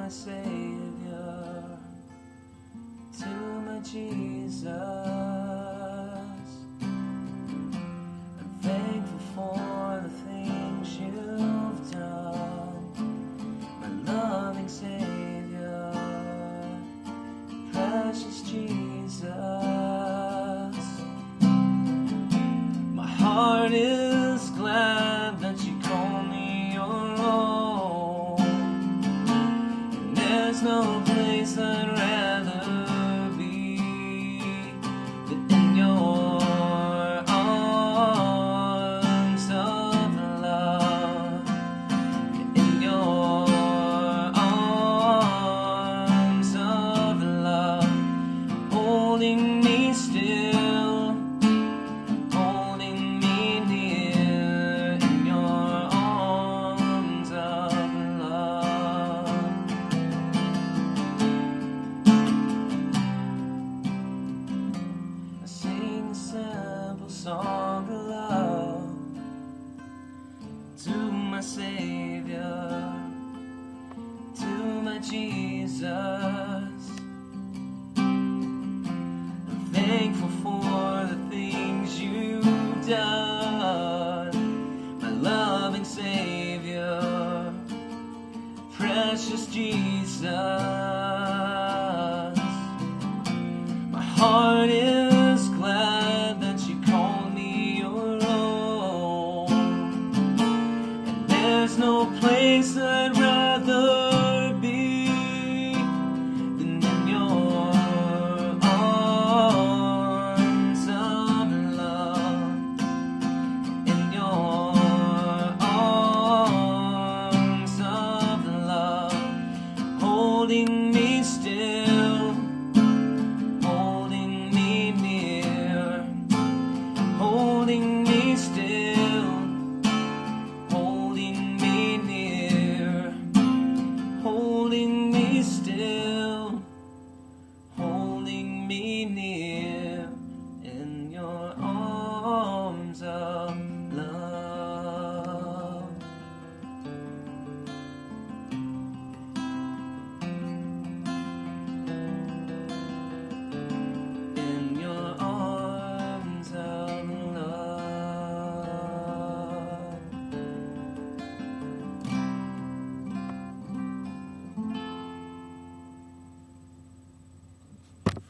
my Savior, to my Jesus. I'm thankful for the things you've done, my loving Savior, precious Jesus. My heart is glad that you call me your own, and there's no place I'd rather be than in your arms of love, in your arms of love, holding me still, holding me near, in your arms of love. I sing a simple song of love to my Savior, to my Jesus. I'm thankful for the things you've done, my loving Savior, precious Jesus. My heart is glad that you call me your own, and there's no place I'd rather